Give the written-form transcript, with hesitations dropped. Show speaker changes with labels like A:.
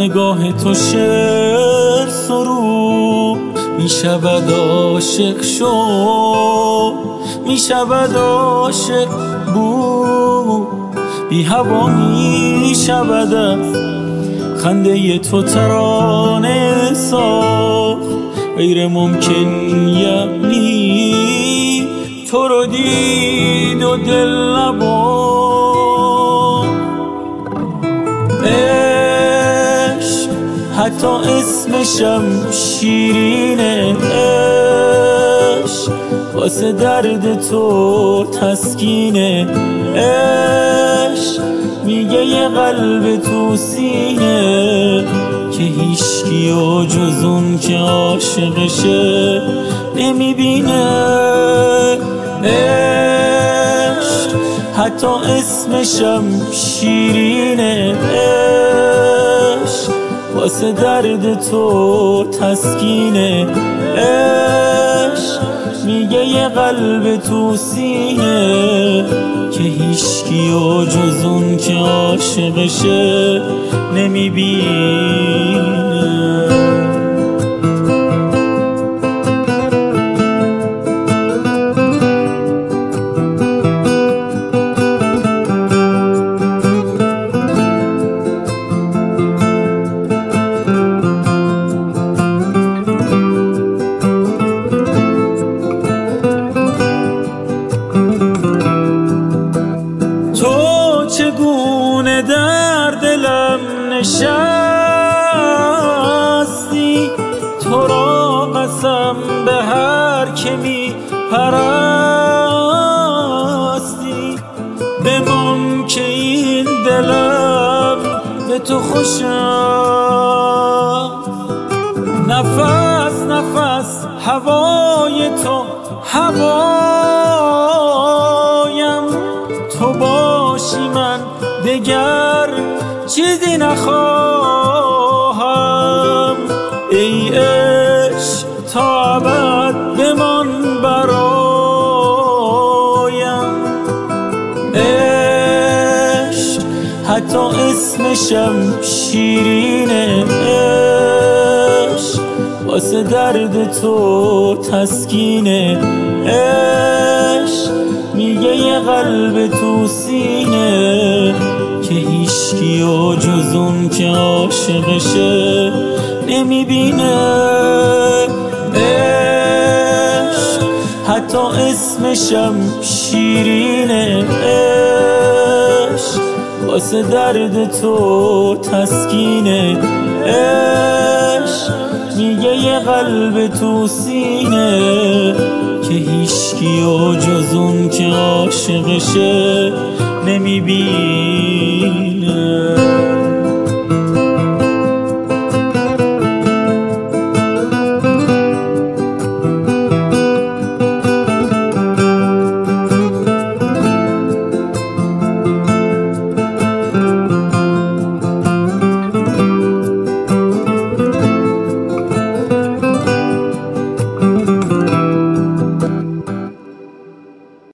A: نگاه تو شعر سرود میشود عاشق شو، میشود عاشق بود، بی هوا میشود از خنده تو ترانه ساخت. غیر ممکن یعنی تو رو دید و دل نبرد. عشق حتی اسمشم شیرینه، عشق واسه درد تو تسکینه، عشق میگه یه قلب تو سینه که هیچکی و جز اون که عاشقشه نمیبینه. عشق حتی اسمشم شیرینه، عشق واسه درد تو تسکینه، عشق میگه یه قلب تو سینه که هیچکی و جز اون که عاشقشه نمیبینه. چگونه در دلم نشستی، تو را قسم به هر که می پرستی، بمان که این دلم به تو خوشم. نفس نفس هوای تو هوایم، تو باشی من دگر چیزی نخواهم. ای عشق تا ابد بمان برایم. عشق حتی اسمشم شیرینه، عشق واسه درد تو تسکینه، عشق میگه یه قلب تو سینه که هیچکی و جز اون که عاشقشه نمیبینه. عشق حتی اسمشم شیرینه، عشق واسه درد تو تسکینه، عشق میگه یه قلب تو سینه که هیچکی و جز اون که عاشقشه نمیبینه.